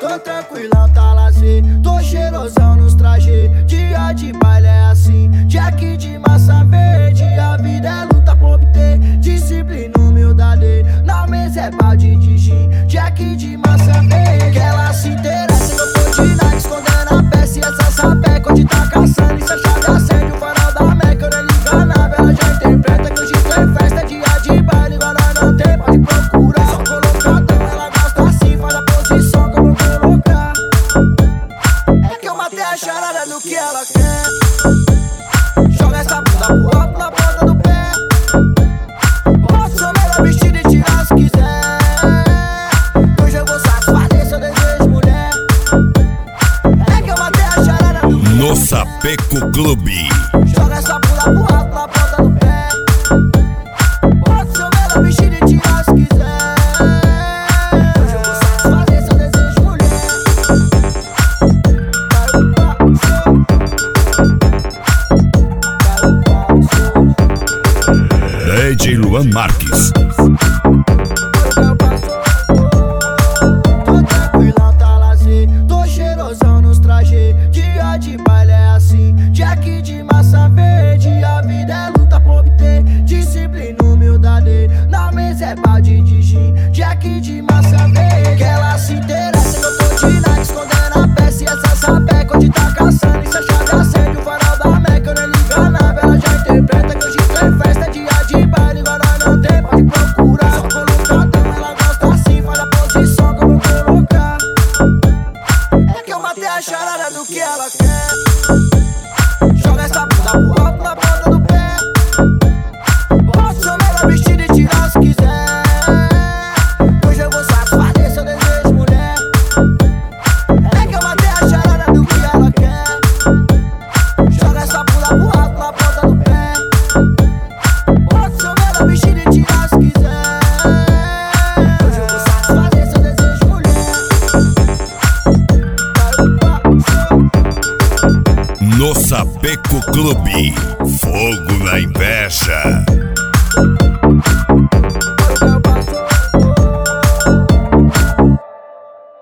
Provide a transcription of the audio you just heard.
Tô tranquilão, tá lazer, tô cheirosão nos trajes. Dia de baile é assim, Jack de massa verde. A vida é luta pra obter disciplina, humildade. Na mesa é balde de gin, Jack de massa verde. Ela se interessa que eu tô de Nike, escondendo a peça e essa sapeca. Onde tá caçando e cê chave acende o farol da Meca. Eu nem liga nada, ela já interpreta que hoje tem festa. É dia de baile, igual nós não tem, pode procurar. Só colocadão, ela gosta assim, faz a posição que eu vou colocar. É que eu matei a charada do que ela quer. Joga essa bunda pro alto na ponta do pé. Posso ser melhor vestido e tirar se quiser. Hoje eu vou satisfazer seu desejo, mulher. É que eu matei a charada do que No Sapeco Clube. Joga essa bunda pro alto na ponta do pé. Posso ser melhor vestido e tirar se quiser. Hoje eu vou satisfazer seu desejo, mulher. DJ Luan Marques. Tô tranquilão, tá lazer, tô cheirosão nos trajes. Dia de baile é assim, Jack de massa verde. A vida é luta pra obter disciplina, humildade. Na mesa é balde de gin, Jack de massa verde. Ela se interessa que eu tô de Nike, escondendo a peça e essa sapeca. Onde tá caçando e cê chave acende o farol da Meca. Eu nem liga nada, ela já interpreta que hoje tem festa. É dia de baile, igual nós não tem, pode procurar. Só colocadão, ela gosta assim, faz a posição que eu vou colocar. É que eu matei a charada do que ela quer. Joga essa bunda pro alto na ponta do pé. Posso ser melhor vestido e tirar se quiser. Hoje eu vou satisfazer seu desejo, mulher. É que eu matei a charada do que ela quer. Joga essa bunda pro alto na ponta do pé. Posso ser melhor vestido e tirar se quiser. Hoje eu vou satisfazer seu desejo, mulher. No Sapeco Clube. Fogo na inveja.